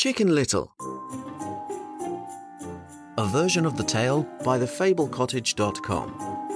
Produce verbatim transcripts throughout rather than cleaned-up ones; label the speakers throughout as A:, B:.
A: Chicken Little. A version of the tale by the fable cottage dot com.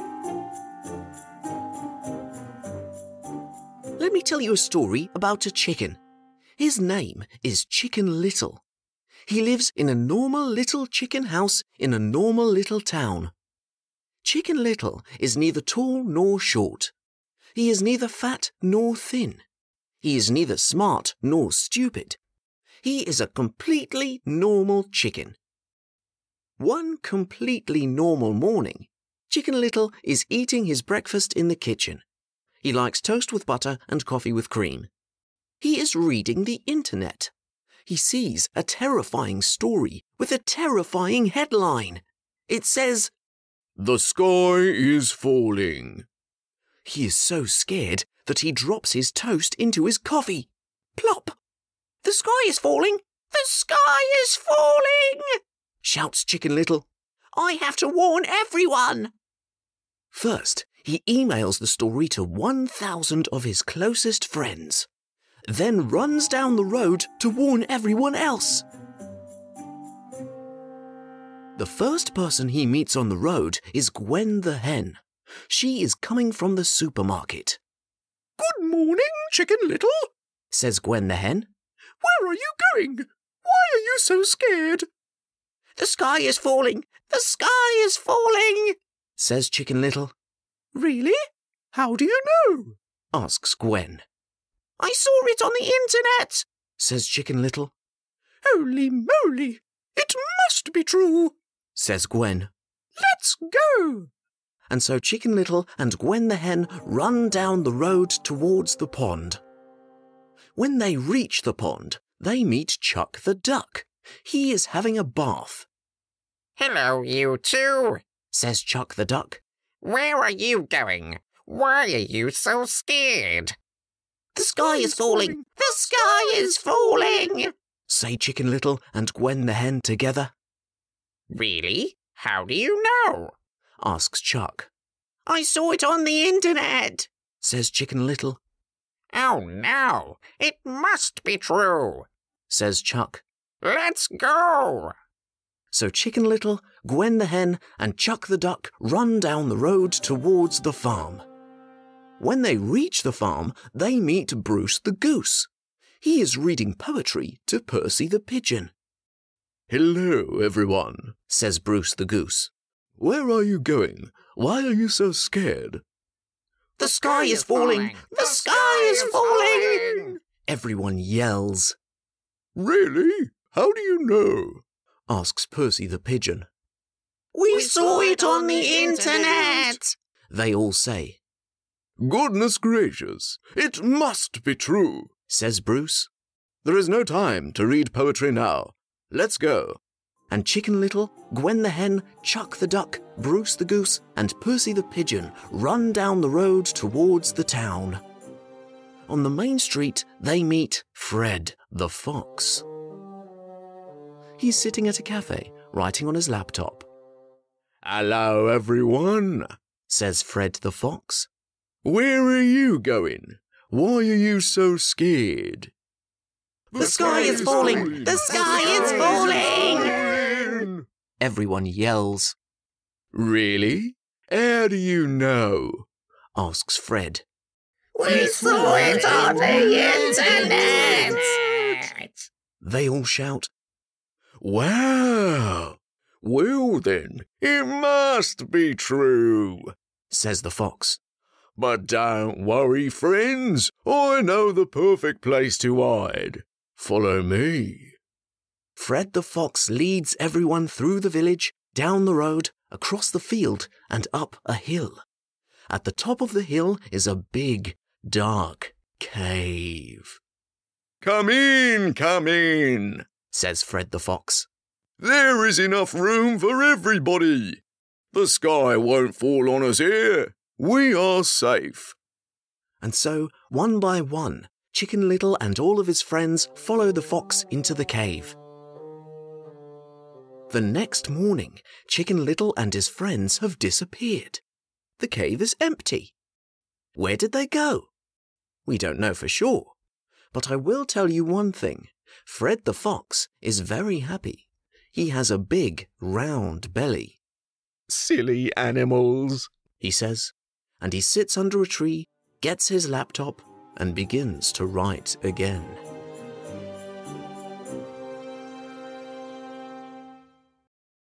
A: Let me tell you a story about a chicken. His name is Chicken Little. He lives in a normal little chicken house in a normal little town. Chicken Little is neither tall nor short. He is neither fat nor thin. He is neither smart nor stupid. He is a completely normal chicken. One completely normal morning, Chicken Little is eating his breakfast in the kitchen. He likes toast with butter and coffee with cream. He is reading the internet. He sees a terrifying story with a terrifying headline. It says, "The sky is falling." He is so scared that he drops his toast into his coffee. Plop! "The sky is falling! The sky is falling!" shouts Chicken Little. "I have to warn everyone!" First, he emails the story to one thousand of his closest friends, then runs down the road to warn everyone else. The first person he meets on the road is Gwen the hen. She is coming from the supermarket.
B: "Good morning, Chicken Little,"
A: says Gwen the hen.
B: "Where are you going? Why are you so scared?"
A: "The sky is falling! The sky is falling!" says Chicken Little.
B: "Really? How do you know?"
A: asks Gwen. "I saw it on the internet," says Chicken Little.
B: "Holy moly! It must be true,"
A: says Gwen.
B: "Let's go!"
A: And so Chicken Little and Gwen the hen run down the road towards the pond. When they reach the pond, they meet Chuck the duck. He is having a bath.
C: "Hello, you two,"
A: says Chuck the duck.
C: "Where are you going? Why are you so scared?"
A: "The sky is falling! The sky is falling!" say Chicken Little and Gwen the hen together.
C: "Really? How do you know?"
A: asks Chuck.
C: "I saw it on the internet,"
A: says Chicken Little.
C: "Oh no, it must be true,"
A: says Chuck.
C: "Let's go!"
A: So Chicken Little, Gwen the hen, and Chuck the duck run down the road towards the farm. When they reach the farm, they meet Bruce the goose. He is reading poetry to Percy the pigeon.
D: "Hello, everyone,"
A: says Bruce the goose.
D: "Where are you going? Why are you so scared?"
A: "The sky is falling! The sky is falling!" everyone yells.
D: "Really? How do you know?"
A: asks Percy the pigeon.
C: "We saw it on the internet,"
A: they all say.
D: "Goodness gracious, it must be true,"
A: says Bruce.
D: "There is no time to read poetry now. Let's go."
A: And Chicken Little, Gwen the hen, Chuck the duck, Bruce the goose, and Percy the pigeon run down the road towards the town. On the main street, they meet Fred the fox. He's sitting at a cafe, writing on his laptop.
D: "Hello, everyone,"
A: says Fred the fox.
D: "Where are you going? Why are you so scared?"
C: "The sky is falling! The sky is falling!"
A: everyone yells.
D: "Really? How do you know?"
A: asks Fred.
C: "We saw it on the internet!"
A: they all shout.
D: "Wow! Well then, it must be true,"
A: says the fox.
D: "But don't worry, friends. I know the perfect place to hide. Follow me."
A: Fred the fox leads everyone through the village, down the road, across the field, and up a hill. At the top of the hill is a big, dark cave.
D: "Come in, come in,"
A: says Fred the fox.
D: "There is enough room for everybody. The sky won't fall on us here. We are safe."
A: And so, one by one, Chicken Little and all of his friends follow the fox into the cave. The next morning, Chicken Little and his friends have disappeared. The cave is empty. Where did they go? We don't know for sure, but I will tell you one thing. Fred the Fox is very happy. He has a big, round belly.
D: Silly animals,
A: he says, and he sits under a tree, gets his laptop, and begins to write again.